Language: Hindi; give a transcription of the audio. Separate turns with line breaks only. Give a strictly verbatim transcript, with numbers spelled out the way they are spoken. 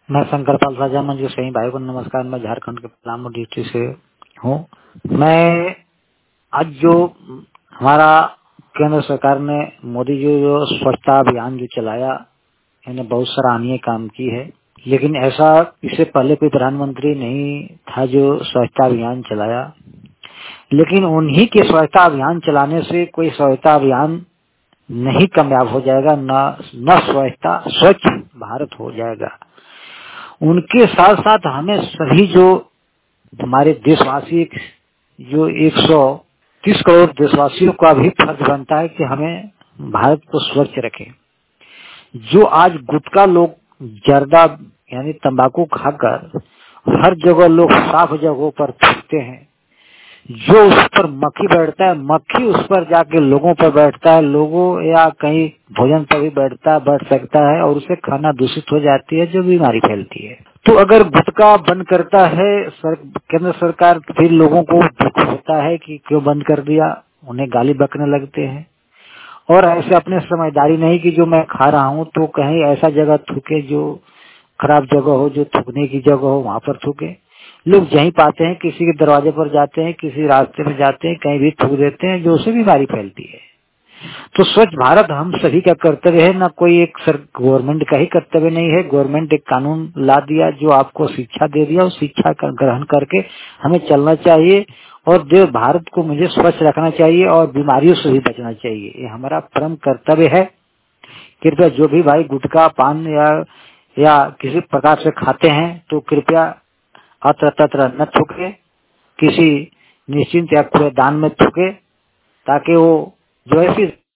मैं शंकरपाल साजा मंजू सही भाई को नमस्कार। मैं झारखंड के पलामू डिस्ट्रिक्ट से हूँ। मैं आज जो हमारा केंद्र सरकार ने मोदी जी जो स्वच्छता अभियान जो चलाया, इन्हें बहुत सराहनीय काम की है। लेकिन ऐसा इससे पहले कोई प्रधानमंत्री नहीं था जो स्वच्छता अभियान चलाया। लेकिन उन्हीं के स्वच्छता अभियान चलाने से कोई स्वच्छता अभियान नहीं कामयाब हो जाएगा, न न स्वच्छता स्वच्छ भारत हो जाएगा। उनके साथ साथ हमें सभी जो हमारे देशवासी जो एक सौ तीस करोड़ देशवासियों का भी फर्ज बनता है कि हमें भारत को स्वच्छ रखें। जो आज गुटखा लोग जर्दा यानी तंबाकू खाकर हर जगह लोग साफ जगहों पर थूकते हैं, जो उस पर मक्खी बैठता है, मक्खी उस पर जाके लोगों पर बैठता है, लोगों या कहीं भोजन पर भी बैठता है बैठ सकता है और उसे खाना दूषित हो जाती है, जो बीमारी फैलती है। तो अगर गुटखा बंद करता है सर, केंद्र सरकार, फिर लोगों को दुख होता है कि क्यों बंद कर दिया, उन्हें गाली बकने लगते हैं। और ऐसे अपने समझदारी नहीं कि जो मैं खा रहा हूँ तो कहीं ऐसा जगह थूके जो खराब जगह हो, जो थूकने की जगह हो वहां पर थूके। लोग यहीं पाते हैं, किसी के दरवाजे पर जाते हैं, किसी रास्ते में जाते हैं, कहीं भी थूक देते हैं, जो उससे बीमारी फैलती है। तो स्वच्छ भारत हम सभी का कर्तव्य है, ना कोई एक गवर्नमेंट का ही कर्तव्य नहीं है। गवर्नमेंट एक कानून ला दिया जो आपको शिक्षा दे दिया, उस शिक्षा का ग्रहण करके हमें चलना चाहिए और देश भारत को मुझे स्वच्छ रखना चाहिए और बीमारियों से भी बचना चाहिए। ये हमारा परम कर्तव्य है। कृपया जो भी भाई गुटखा पान या या किसी प्रकार से खाते हैं तो कृपया अत्र तत्र न थूके, किसी निश्चिंत या खुले दान में थूके, ताकि वो जो ऐसी